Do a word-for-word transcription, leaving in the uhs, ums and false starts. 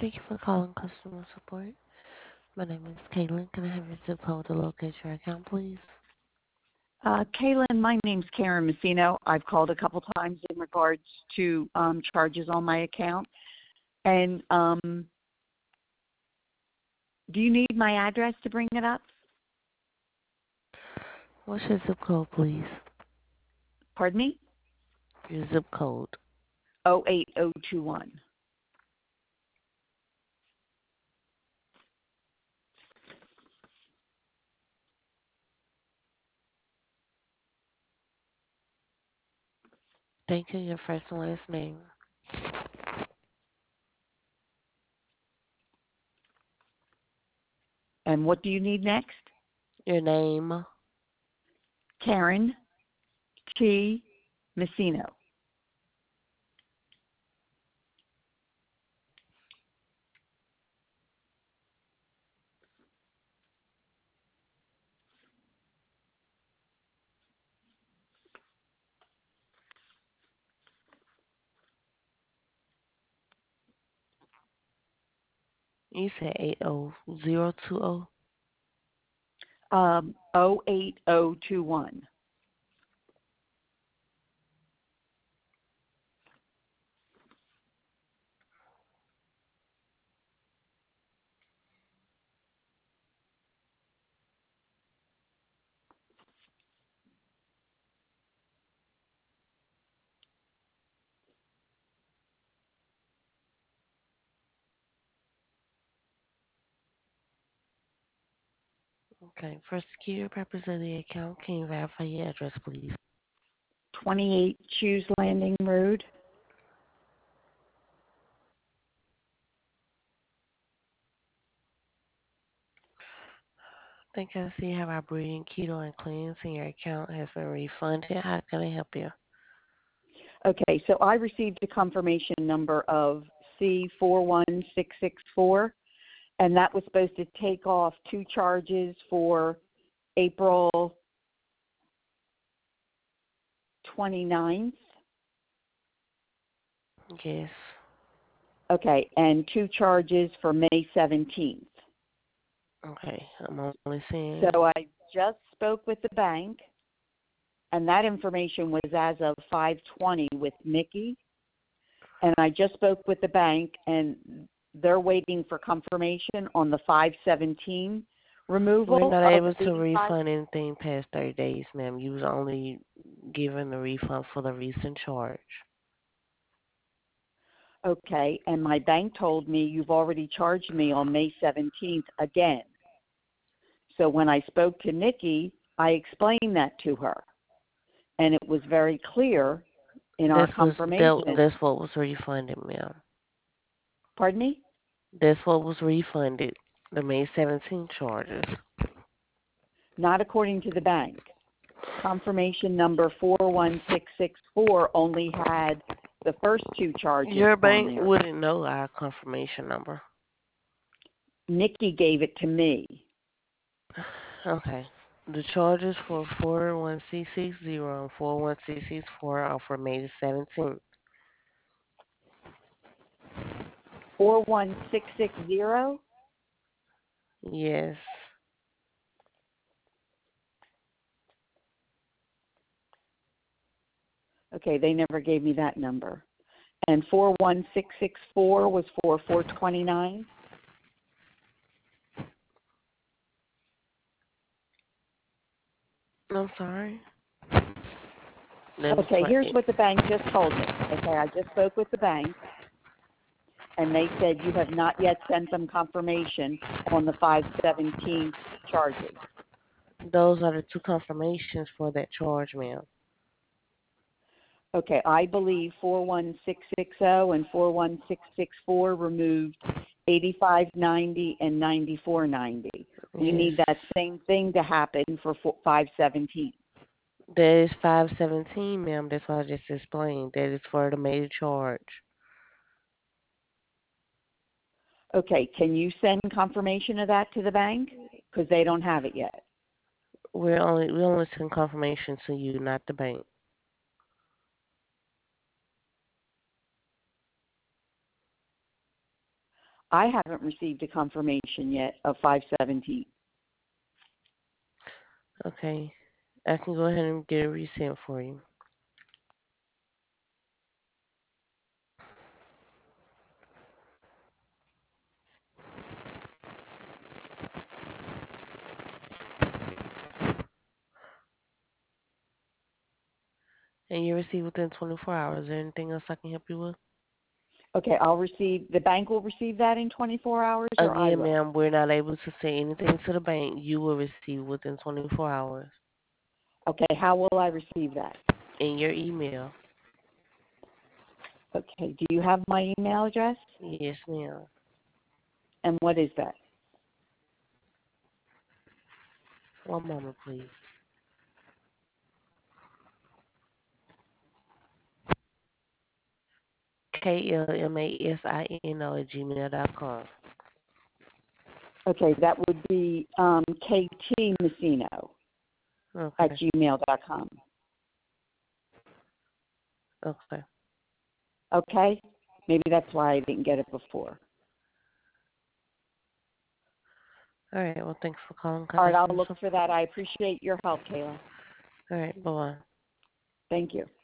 Thank you for calling customer support. My name is Caitlin. Can I have your zip code to locate your account, please? Uh, Kaylin, my name's Karen Messino. I've called a couple times in regards to um, charges on my account. And um, do you need my address to bring it up? What's your zip code, please? Pardon me? Your zip code. oh eight oh two one. Thank you. Your first and last name. And what do you need next? Your name. Karen T. Messino. You said eight zero zero two zero. Um, oh eight oh two one. Okay. For security purpose of the account, can you verify your address, please? twenty-eight Shoes Landing Road. Thank you. I see you have our breeding keto and cleanse, and your account has been refunded. How can I help you? Okay, so I received a confirmation number of C four one six six four, and that was supposed to take off two charges for April twenty-ninth. Yes. Okay, and two charges for May seventeenth. Okay. I'm only seeing. So I just spoke with the bank, and that information was as of five twenty with Mickey. And I just spoke with the bank, and they're waiting for confirmation on the five seventeen removal We're not of able to eighty-five. refund anything past thirty days, ma'am. You was only given the refund for the recent charge. Okay, and my bank told me you've already charged me on May seventeenth again. So when I spoke to Nikki, I explained that to her, and it was very clear in our This was that, confirmation. that's what was refunded, ma'am. Pardon me? That's what was refunded. The May seventeenth charges. Not according to the bank. Confirmation number four one six six four only had the first two charges Your on bank there. wouldn't know our confirmation number. Nikki gave it to me. Okay. The charges for four one six six zero and four one six six four are for May the seventeenth. four one six six zero? Yes. Okay, they never gave me that number. And four one six six four was for four twenty-nine? I'm sorry. That was Okay, for here's eight. what the bank just told me. Okay, I just spoke with the bank, and they said you have not yet sent them confirmation on the five seventeen charges. Those are the two confirmations for that charge, ma'am. Okay, I believe four one six six zero and four one six six four removed eighty-five ninety and ninety-four ninety. We Yes. need that same thing to happen for five seventeen. That is five seventeen, ma'am. That's what I just explained. That is for the major charge. Okay, can you send confirmation of that to the bank? Because they don't have it yet. We're only we only send confirmation to you, not the bank. I haven't received a confirmation yet of five seventeen. Okay. I can go ahead and get it resent for you. And you receive within twenty-four hours. Is there anything else I can help you with? Okay, I'll receive, the bank will receive that in twenty-four hours, or I Again, will? ma'am, we're not able to say anything to the bank. You will receive within twenty-four hours Okay, how will I receive that? in your email. Okay, do you have my email address? Yes, ma'am. And what is that? One moment, please. K L M A S I N O at gmail dot com. Okay, that would be um, K T Messino at Okay. gmail dot com. Okay. Okay? Maybe that's why I didn't get it before. All right. Well, thanks for calling. All right, Contacting I'll us. look for that. I appreciate your help, Kayla. All right. Bye bye. Thank you.